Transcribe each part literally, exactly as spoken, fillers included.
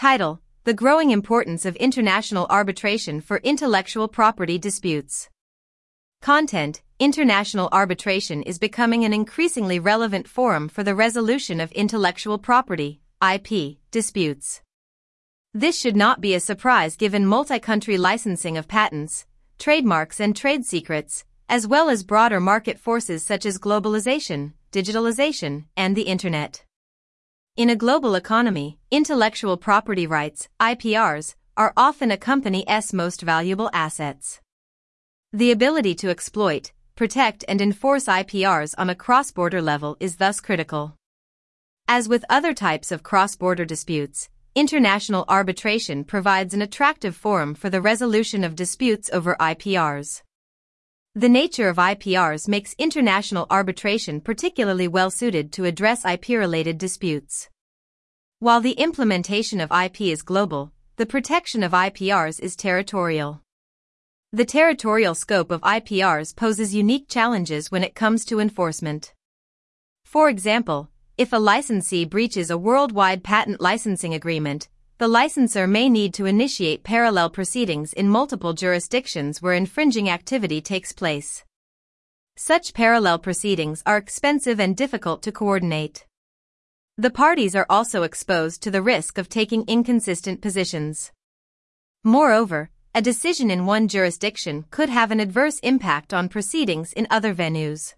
Title: The Growing Importance of International Arbitration for Intellectual Property Disputes. Content: International arbitration is becoming an increasingly relevant forum for the resolution of intellectual property, I P, disputes. This should not be a surprise given multi-country licensing of patents, trademarks and trade secrets, as well as broader market forces such as globalization, digitalization, and the Internet. In a global economy, intellectual property rights, I P Rs, are often a company's most valuable assets. The ability to exploit, protect and enforce I P Rs on a cross-border level is thus critical. As with other types of cross-border disputes, international arbitration provides an attractive forum for the resolution of disputes over I P Rs. The nature of I P Rs makes international arbitration particularly well-suited to address I P-related disputes. While the implementation of I P is global, the protection of I P Rs is territorial. The territorial scope of I P Rs poses unique challenges when it comes to enforcement. For example, if a licensee breaches a worldwide patent licensing agreement, the licensor may need to initiate parallel proceedings in multiple jurisdictions where infringing activity takes place. Such parallel proceedings are expensive and difficult to coordinate. The parties are also exposed to the risk of taking inconsistent positions. Moreover, a decision in one jurisdiction could have an adverse impact on proceedings in other venues.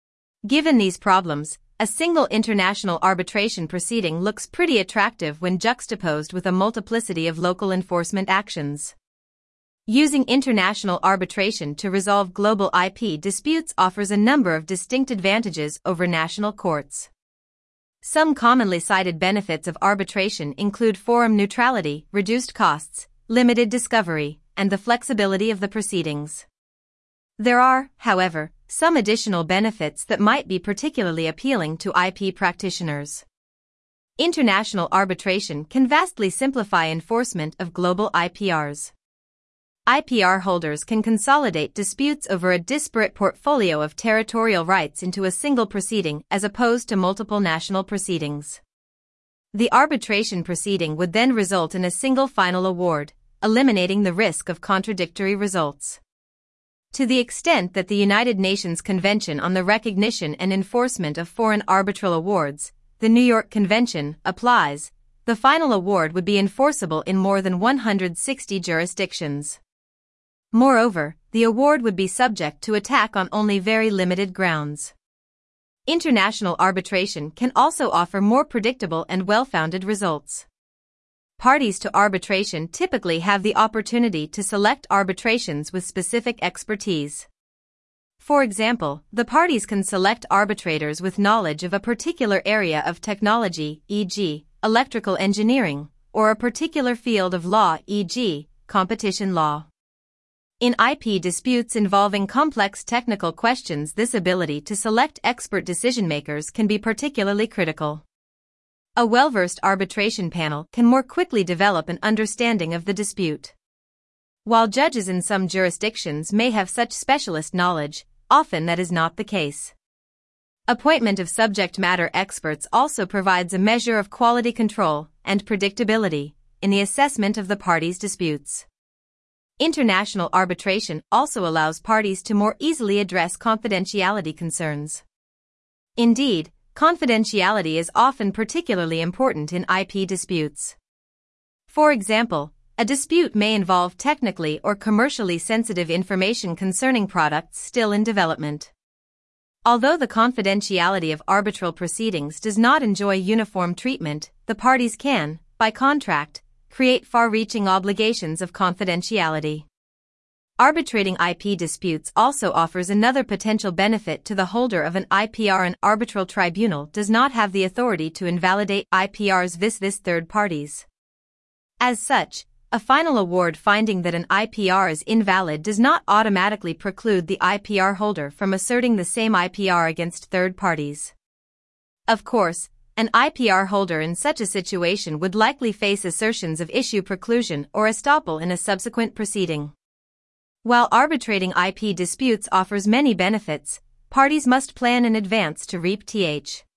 Given these problems, a single international arbitration proceeding looks pretty attractive when juxtaposed with a multiplicity of local enforcement actions. Using international arbitration to resolve global I P disputes offers a number of distinct advantages over national courts. Some commonly cited benefits of arbitration include forum neutrality, reduced costs, limited discovery, and the flexibility of the proceedings. There are, however, some additional benefits that might be particularly appealing to I P practitioners. International arbitration can vastly simplify enforcement of global I P Rs. I P R holders can consolidate disputes over a disparate portfolio of territorial rights into a single proceeding as opposed to multiple national proceedings. The arbitration proceeding would then result in a single final award, eliminating the risk of contradictory results. To the extent that the United Nations Convention on the Recognition and Enforcement of Foreign Arbitral Awards, the New York Convention, applies, the final award would be enforceable in more than one hundred sixty jurisdictions. Moreover, the award would be subject to attack on only very limited grounds. International arbitration can also offer more predictable and well-founded results. Parties to arbitration typically have the opportunity to select arbitrations with specific expertise. For example, the parties can select arbitrators with knowledge of a particular area of technology, for example, electrical engineering, or a particular field of law, for example, competition law. In I P disputes involving complex technical questions, this ability to select expert decision-makers can be particularly critical. A well-versed arbitration panel can more quickly develop an understanding of the dispute. While judges in some jurisdictions may have such specialist knowledge, often that is not the case. Appointment of subject matter experts also provides a measure of quality control and predictability in the assessment of the parties' disputes. International arbitration also allows parties to more easily address confidentiality concerns. Indeed, confidentiality is often particularly important in I P disputes. For example, a dispute may involve technically or commercially sensitive information concerning products still in development. Although the confidentiality of arbitral proceedings does not enjoy uniform treatment, the parties can, by contract, create far-reaching obligations of confidentiality. Arbitrating I P disputes also offers another potential benefit to the holder of an I P R. An arbitral tribunal does not have the authority to invalidate I P Rs vis-a-vis third parties. As such, a final award finding that an I P R is invalid does not automatically preclude the I P R holder from asserting the same I P R against third parties. Of course, an I P R holder in such a situation would likely face assertions of issue preclusion or estoppel in a subsequent proceeding. While arbitrating I P disputes offers many benefits, parties must plan in advance to reap such